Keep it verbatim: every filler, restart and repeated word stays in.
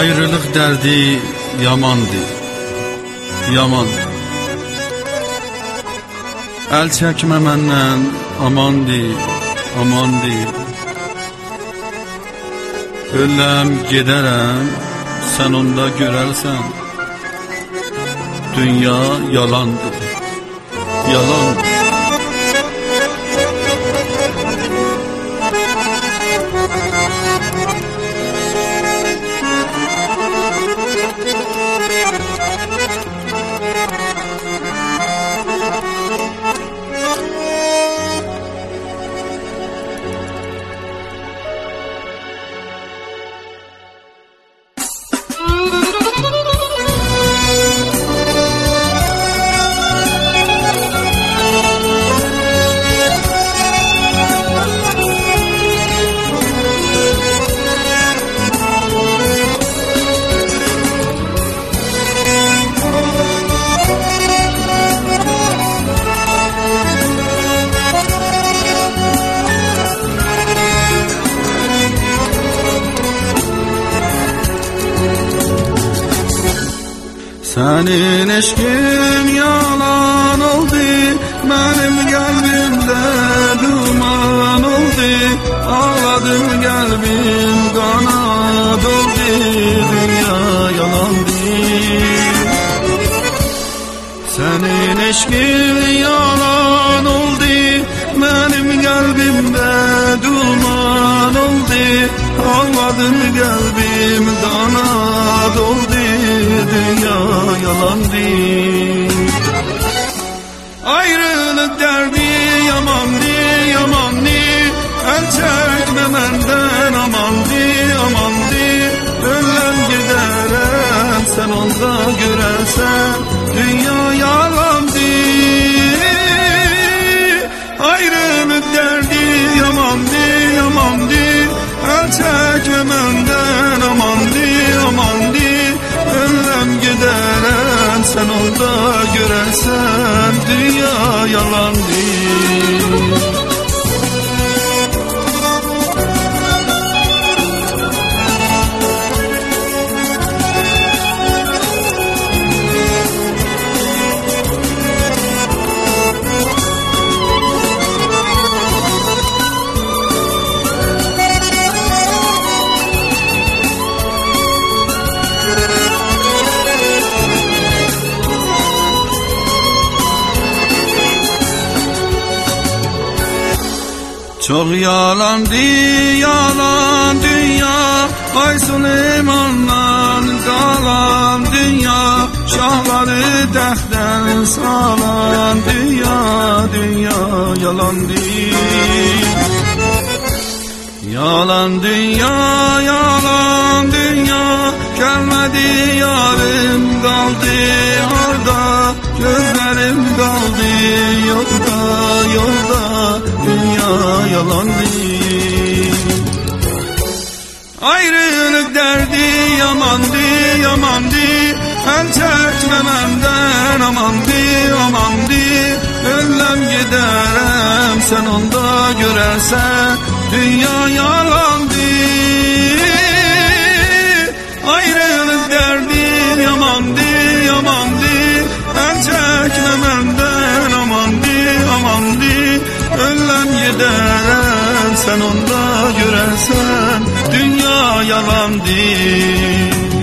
Ayrılıq dərdi yamandır, yamandır. Əl çəkmə məndən, amandır, amandır. Öləm gedərəm, sən onda görərsən. Dünya yalandır, yalandır. Senin eşkin yalan oldu, benim kalbimde duman oldu. Ağladım kalbim kana doldu, dünya yalandı. Senin eşkin yalan oldu, benim kalbimde duman oldu. Ağladım kalbim kana doldu, dünya yalandı. Ayrılık derdi yamandı, yamandı. El çekme benden, amandı, amandı. Ölüm giderem, sen onda görersen. Dünya yalandı. Ayrılık derdi yamandı, yamandı. El çekme benden, amandı, amandı. Ölüm giderem, sen onda görersen. Dünya yalandı. Çok yalandı, yalan dünya. Ay Süleyman'dan kalan dünya. Şahları tahttan salan dünya, dünya yalandı. Yalan dünya, yalan dünya. Gelmedi yarım kaldı orada. Gözlerim kaldı yolda, yolda. Dünya yalandı. Ayrılık derdi yamandı, yamandı. El çekme benden, amandı, amandı. Ölüm giderem, sen onda görersen. Dünya yalandı. Ayrılık derdi yamandı, yamandı. El çekme benden, amandı, amandı. Ölüm giderem, sen onda görersen. Dünya yalandı.